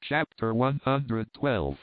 Chapter 112.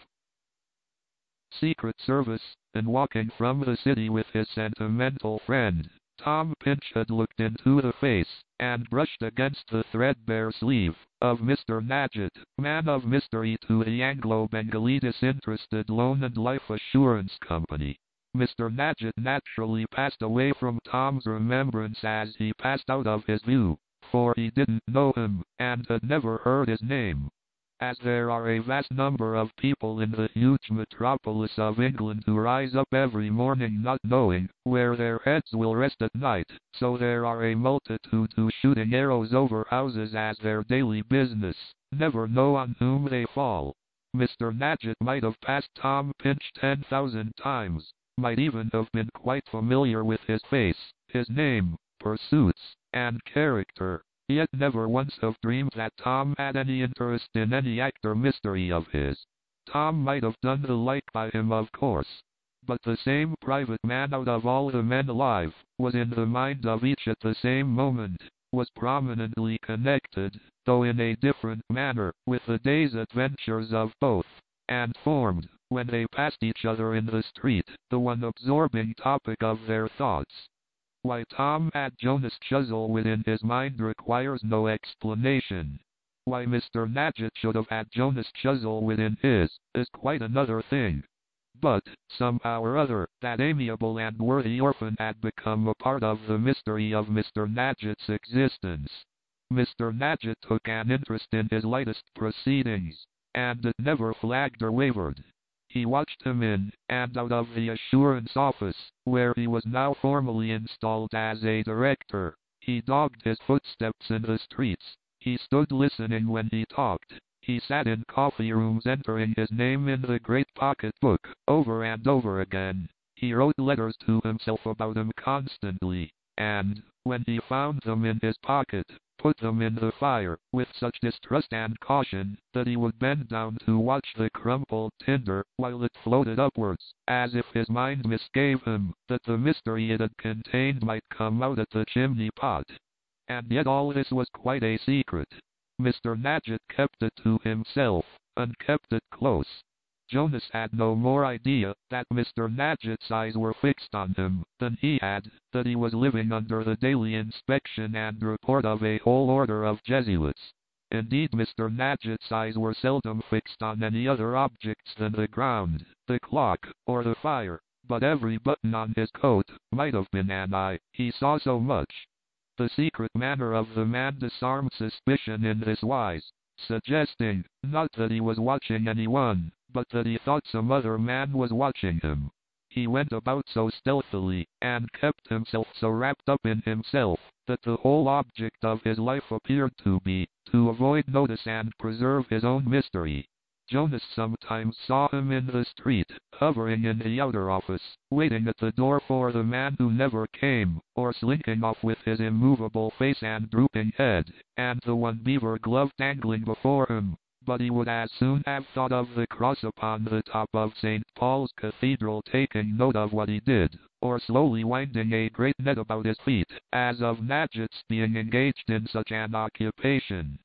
Secret Service. In walking from the city with his sentimental friend, Tom Pinch had looked into the face, and brushed against the threadbare sleeve, of Mr. Nadgett, man of mystery to the Anglo-Bengali Disinterested Loan and Life Assurance Company. Mr. Nadgett naturally passed away from Tom's remembrance as he passed out of his view, for he didn't know him, and had never heard his name. As there are a vast number of people in the huge metropolis of England who rise up every morning not knowing where their heads will rest at night, so there are a multitude who, shooting arrows over houses as their daily business, never know on whom they fall. Mr. Nadgett might have passed Tom Pinch 10,000 times, might even have been quite familiar with his face, his name, pursuits, and character, yet never once have dreamed that Tom had any interest in any act or mystery of his. Tom might have done the like by him, of course, but the same private man out of all the men alive, was in the mind of each at the same moment, was prominently connected, though in a different manner, with the day's adventures of both, and formed, when they passed each other in the street, the one absorbing topic of their thoughts. Why Tom had Jonas Chuzzlewit within his mind requires no explanation. Why Mr. Nadgett should have had Jonas Chuzzlewit within his, is quite another thing. But, somehow or other, that amiable and worthy orphan had become a part of the mystery of Mr. Nadgett's existence. Mr. Nadgett took an interest in his lightest proceedings, and it never flagged or wavered. He watched him in and out of the assurance office, where he was now formally installed as a director. He dogged his footsteps in the streets. He stood listening when he talked. He sat in coffee rooms entering his name in the great pocket book, over and over again. He wrote letters to himself about him constantly, and, when he found them in his pocket, put them in the fire, with such distrust and caution, that he would bend down to watch the crumpled tinder, while it floated upwards, as if his mind misgave him, that the mystery it had contained might come out at the chimney-pot. And yet all this was quite a secret. Mr. Nadgett kept it to himself, and kept it close. Jonas had no more idea that Mr. Nadgett's eyes were fixed on him than he had that he was living under the daily inspection and report of a whole order of Jesuits. Indeed, Mr. Nadgett's eyes were seldom fixed on any other objects than the ground, the clock, or the fire, but every button on his coat might have been an eye, he saw so much. The secret manner of the man disarmed suspicion in this wise, suggesting, not that he was watching anyone, but that he thought some other man was watching him. He went about so stealthily, and kept himself so wrapped up in himself, that the whole object of his life appeared to be, to avoid notice and preserve his own mystery. Jonas sometimes saw him in the street, hovering in the outer office, waiting at the door for the man who never came, or slinking off with his immovable face and drooping head, and the one beaver glove dangling before him. But he would as soon have thought of the cross upon the top of St. Paul's Cathedral taking note of what he did, or slowly winding a great net about his feet, as of Nadgett's being engaged in such an occupation.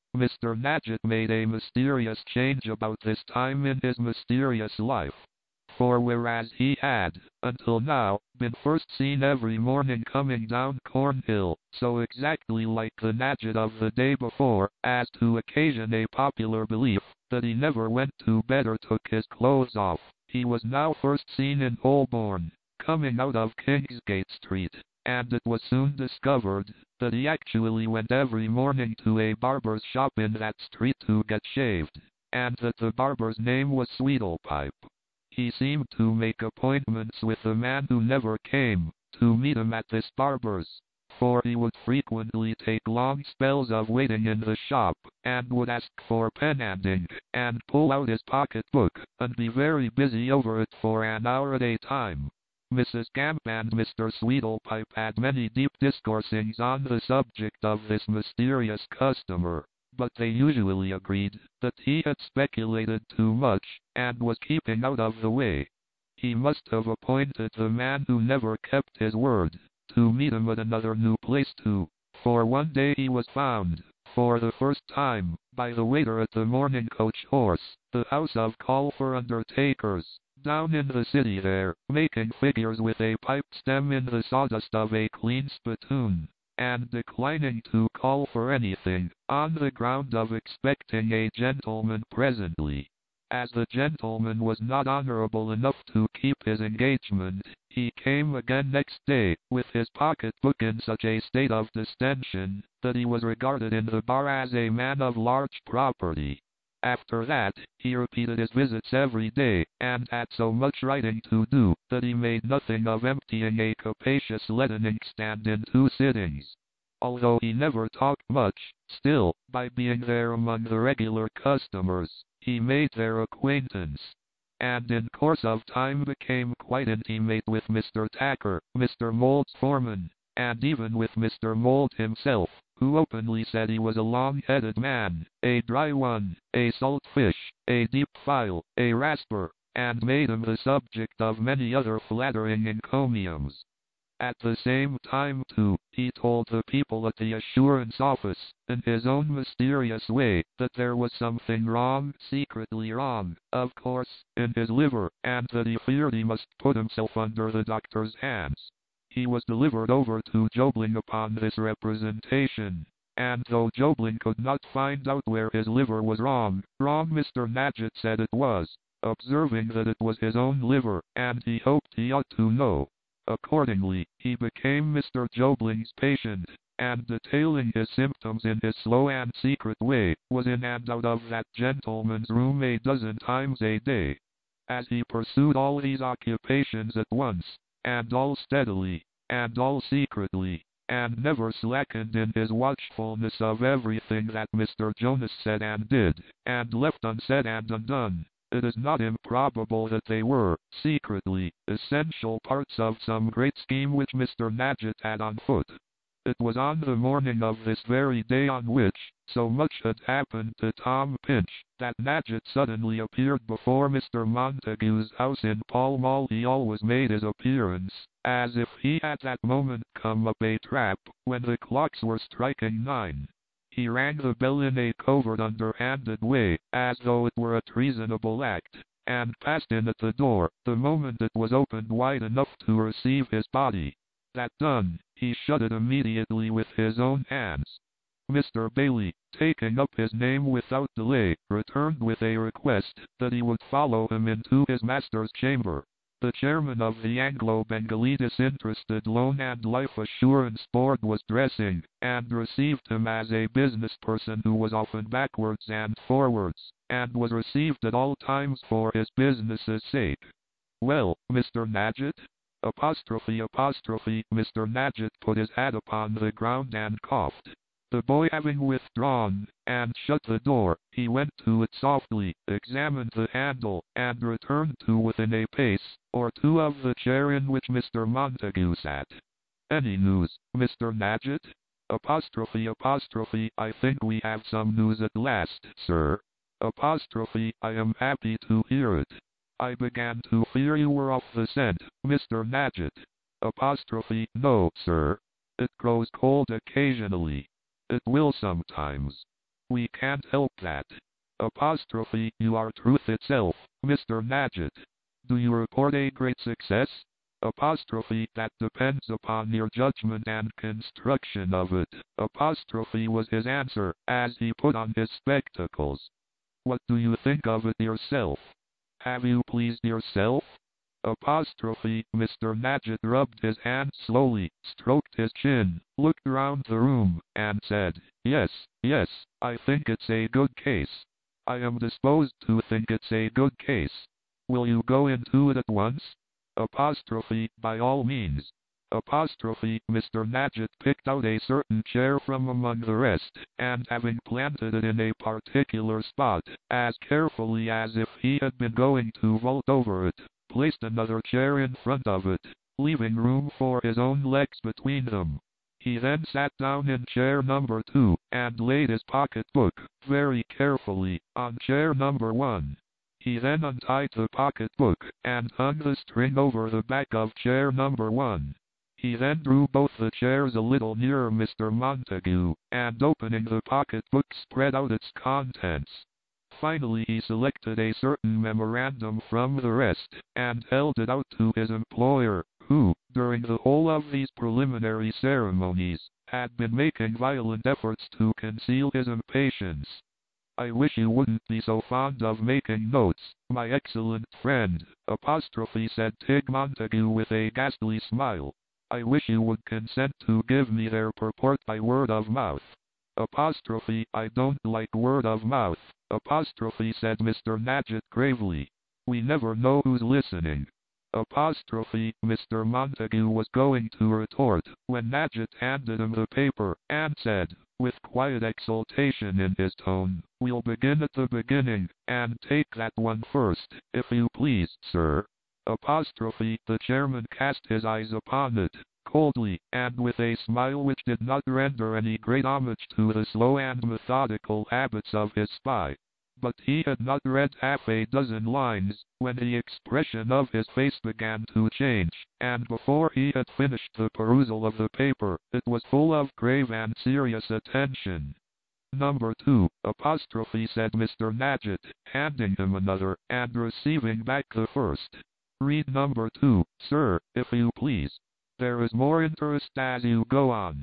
Mr. Nadgett made a mysterious change about this time in his mysterious life. For whereas he had, until now, been first seen every morning coming down Cornhill, so exactly like the Nadgett of the day before, as to occasion a popular belief that he never went to bed or took his clothes off, he was now first seen in Holborn, coming out of Kingsgate Street, and it was soon discovered that he actually went every morning to a barber's shop in that street to get shaved, and that the barber's name was Sweedlepipe. He seemed to make appointments with the man who never came, to meet him at this barber's, for he would frequently take long spells of waiting in the shop, and would ask for pen and ink, and pull out his pocket-book, and be very busy over it for an hour at a time. Mrs. Gamp and Mr. Sweedlepipe had many deep discoursings on the subject of this mysterious customer, but they usually agreed that he had speculated too much, and was keeping out of the way. He must have appointed the man who never kept his word, to meet him at another new place too, for one day he was found, for the first time, by the waiter at the morning coach horse, the house of call for undertakers, down in the city there, making figures with a pipe stem in the sawdust of a clean spittoon, and declining to call for anything, on the ground of expecting a gentleman presently. As the gentleman was not honorable enough to keep his engagement, he came again next day, with his pocket-book in such a state of distension, that he was regarded in the bar as a man of large property. After that, he repeated his visits every day, and had so much writing to do, that he made nothing of emptying a capacious leaden inkstand in 2 sittings. Although he never talked much, still, by being there among the regular customers, he made their acquaintance, and in course of time became quite intimate with Mr. Tacker, Mr. Mould's foreman, and even with Mr. Mould himself, who openly said he was a long-headed man, a dry one, a salt fish, a deep file, a rasper, and made him the subject of many other flattering encomiums. At the same time, too, he told the people at the assurance office, in his own mysterious way, that there was something wrong, secretly wrong, of course, in his liver, and that he feared he must put himself under the doctor's hands. He was delivered over to Jobling upon this representation, and though Jobling could not find out where his liver was wrong, Mr. Nadgett said it was, observing that it was his own liver, and he hoped he ought to know. Accordingly, he became Mr. Jobling's patient, and detailing his symptoms in his slow and secret way, was in and out of that gentleman's room a dozen times a day. As he pursued all these occupations at once, and all steadily, and all secretly, and never slackened in his watchfulness of everything that Mr. Jonas said and did, and left unsaid and undone, it is not improbable that they were, secretly, essential parts of some great scheme which Mr. Nadgett had on foot. It was on the morning of this very day on which so much had happened to Tom Pinch, that Nadgett suddenly appeared before Mr. Montague's house in Pall Mall. He always made his appearance, as if he had that moment come up a trap, when the clocks were striking 9. He rang the bell in a covert underhanded way, as though it were a treasonable act, and passed in at the door, the moment it was opened wide enough to receive his body. That done, he shut it immediately with his own hands. Mr. Bailey, taking up his name without delay, returned with a request that he would follow him into his master's chamber. The chairman of the Anglo-Bengali Disinterested Loan and Life Assurance Board was dressing, and received him as a business person who was often backwards and forwards, and was received at all times for his business's sake. "Well, Mr. Nadgett?" Mr. Nadgett put his hat upon the ground and coughed. The boy having withdrawn, and shut the door, he went to it softly, examined the handle, and returned to within a pace or 2 of the chair in which Mr. Montague sat. "Any news, Mr. Nadgett?" "I think we have some news at last, sir." "I am happy to hear it. I began to fear you were off the scent, Mr. Nadgett." "No, sir. It grows cold occasionally. It will sometimes. We can't help that." "You are truth itself, Mr. Nadgett. Do you report a great success?" "That depends upon your judgment and construction of it." Was his answer, as he put on his spectacles. "What do you think of it yourself? Have you pleased yourself?" Mr. Nadgett rubbed his hand slowly, stroked his chin, looked round the room, and said, yes, I think it's a good case. I am disposed to think it's a good case. Will you go into it at once?" "By all means." Mr. Nadgett picked out a certain chair from among the rest, and having planted it in a particular spot, as carefully as if he had been going to vault over it, placed another chair in front of it, leaving room for his own legs between them. He then sat down in chair number 2, and laid his pocket-book, very carefully, on chair number 1. He then untied the pocket-book, and hung the string over the back of chair number 1. He then drew both the chairs a little nearer Mr. Montague, and opening the pocket-book spread out its contents. Finally he selected a certain memorandum from the rest, and held it out to his employer, who, during the whole of these preliminary ceremonies, had been making violent efforts to conceal his impatience. "I wish you wouldn't be so fond of making notes, my excellent friend," said Tigg Montague with a ghastly smile. "I wish you would consent to give me their purport by word of mouth." "I don't like word of mouth," said Mr. Nadgett gravely. "We never know who's listening." Mr. Montague was going to retort, when Nadgett handed him the paper, and said, with quiet exultation in his tone, "We'll begin at the beginning, and take that one first, if you please, sir." The chairman cast his eyes upon it, coldly, and with a smile which did not render any great homage to the slow and methodical habits of his spy. But he had not read half a dozen lines, when the expression of his face began to change, and before he had finished the perusal of the paper, it was full of grave and serious attention. "Number 2, said Mr. Nadgett, handing him another, and receiving back the first. "Read number 2, sir, if you please. There is more interest as you go on."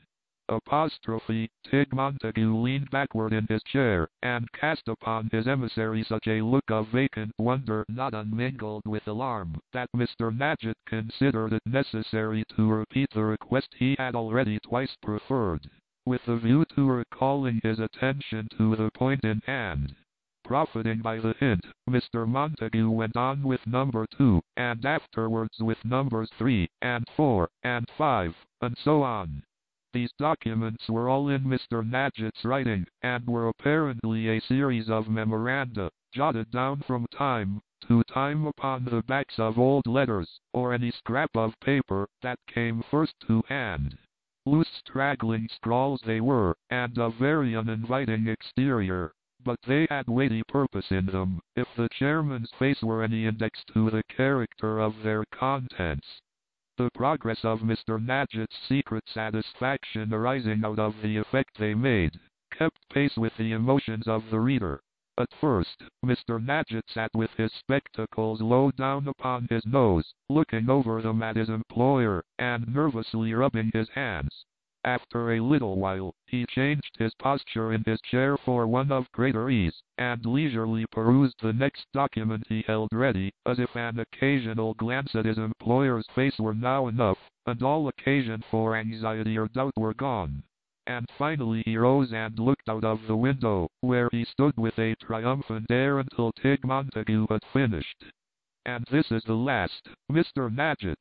Tigg Montague leaned backward in his chair, and cast upon his emissary such a look of vacant wonder not unmingled with alarm, that Mr. Nadgett considered it necessary to repeat the request he had already twice preferred, with a view to recalling his attention to the point in hand. Profiting by the hint, Mr. Montague went on with number 2, and afterwards with numbers 3, and 4, and 5, and so on. These documents were all in Mr. Nadgett's writing, and were apparently a series of memoranda, jotted down from time to time upon the backs of old letters, or any scrap of paper that came first to hand. Loose straggling scrawls they were, and of very uninviting exterior, but they had weighty purpose in them, if the chairman's face were any index to the character of their contents. The progress of Mr. Nadgett's secret satisfaction arising out of the effect they made, kept pace with the emotions of the reader. At first, Mr. Nadgett sat with his spectacles low down upon his nose, looking over them at his employer, and nervously rubbing his hands. After a little while, he changed his posture in his chair for one of greater ease, and leisurely perused the next document he held ready, as if an occasional glance at his employer's face were now enough, and all occasion for anxiety or doubt were gone. And finally he rose and looked out of the window, where he stood with a triumphant air until Tigg Montague had finished. "And this is the last, Mr. Nadgett,"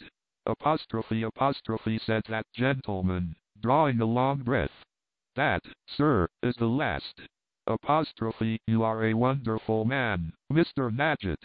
said that gentleman, drawing a long breath. "That, sir, is the last. You are a wonderful man, Mr. Nadgett.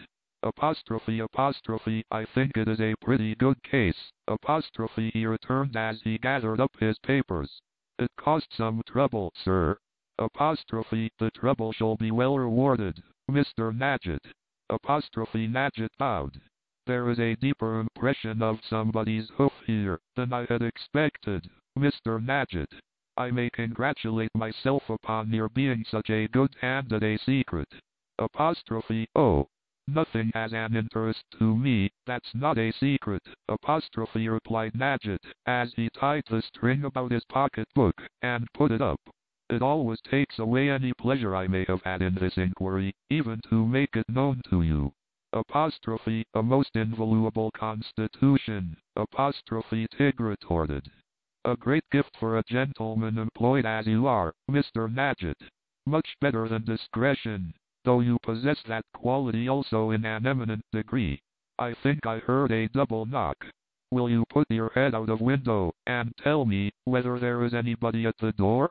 I think it is a pretty good case, he returned as he gathered up his papers. "It cost some trouble, sir. The trouble shall be well rewarded, Mr. Nadgett." Nadgett bowed. "There is a deeper impression of somebody's hoof here than I had expected, Mr. Nadgett. I may congratulate myself upon your being such a good hand at a secret." "Oh, nothing has an interest to me that's not a secret," replied Nadgett, as he tied the string about his pocket-book, and put it up. "It always takes away any pleasure I may have had in this inquiry, even to make it known to you." "A most invaluable constitution," Tigg retorted. "A great gift for a gentleman employed as you are, Mr. Nadgett. Much better than discretion, though you possess that quality also in an eminent degree. I think I heard a double knock. Will you put your head out of window, and tell me whether there is anybody at the door?"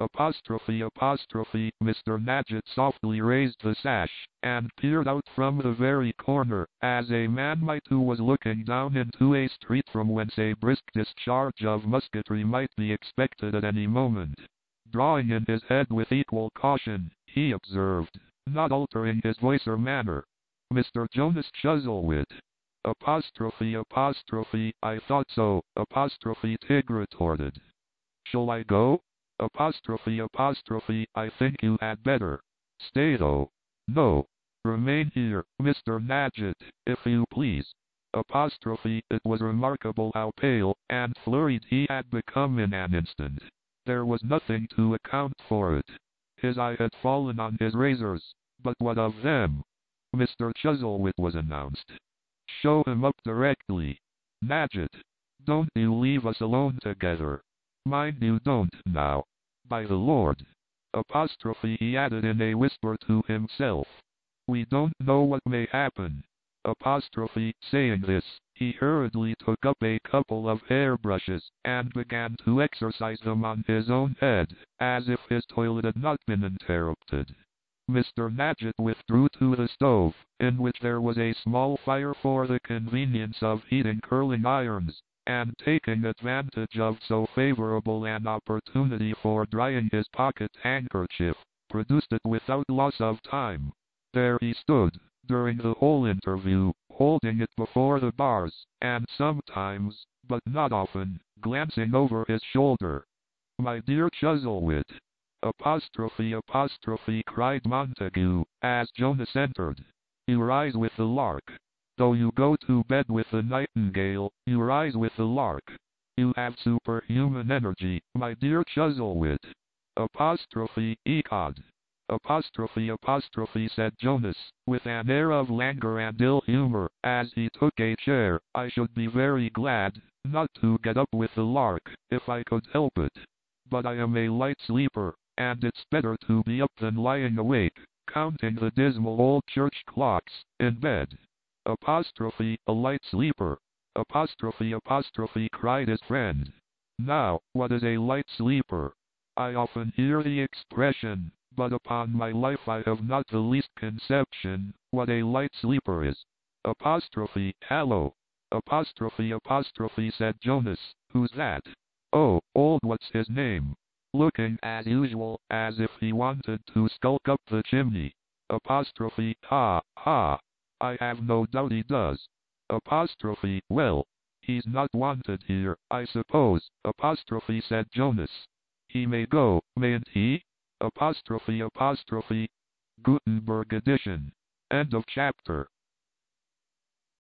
Mr. Nadgett softly raised the sash, and peered out from the very corner, as a man might who was looking down into a street from whence a brisk discharge of musketry might be expected at any moment. Drawing in his head with equal caution, he observed, not altering his voice or manner, "Mr. Jonas Chuzzlewit." Apostrophe, apostrophe, I thought so, apostrophe, Tig retorted. Shall I go? Apostrophe, apostrophe, I think you had better. Stay though. No. Remain here, Mr. Nadgett, if you please. Apostrophe, it was remarkable how pale and flurried he had become in an instant. There was nothing to account for it. His eye had fallen on his razors, but what of them? Mr. Chuzzlewit was announced. Show him up directly. Nadgett, don't you leave us alone together. Mind you don't, now. By the Lord. Apostrophe, he added in a whisper to himself. We don't know what may happen. Apostrophe, saying this, he hurriedly took up a couple of hairbrushes, and began to exercise them on his own head, as if his toilet had not been interrupted. Mr. Nadgett withdrew to the stove, in which there was a small fire for the convenience of heating curling irons, and taking advantage of so favorable an opportunity for drying his pocket handkerchief, produced it without loss of time. There he stood, during the whole interview, holding it before the bars, and sometimes, but not often, glancing over his shoulder. My dear Chuzzlewit! Apostrophe, apostrophe, cried Montague, as Jonas entered. You rise with the lark. Though you go to bed with the nightingale, you rise with the lark. You have superhuman energy, my dear Chuzzlewit. Apostrophe, ecod. Apostrophe, apostrophe, said Jonas, with an air of languor and ill humor, as he took a chair. I should be very glad not to get up with the lark, if I could help it. But I am a light sleeper, and it's better to be up than lying awake, counting the dismal old church clocks, in bed. Apostrophe, a light sleeper. Apostrophe, apostrophe, cried his friend. Now, what is a light sleeper? I often hear the expression, but upon my life I have not the least conception what a light sleeper is. Apostrophe, hallo. Apostrophe, apostrophe, said Jonas. Who's that? Oh, old what's his name. Looking, as usual, as if he wanted to skulk up the chimney. Apostrophe, ha, ha. I have no doubt he does. Apostrophe, well, he's not wanted here, I suppose. Apostrophe, said Jonas. He may go, mayn't he? Apostrophe, apostrophe. Gutenberg edition. End of chapter.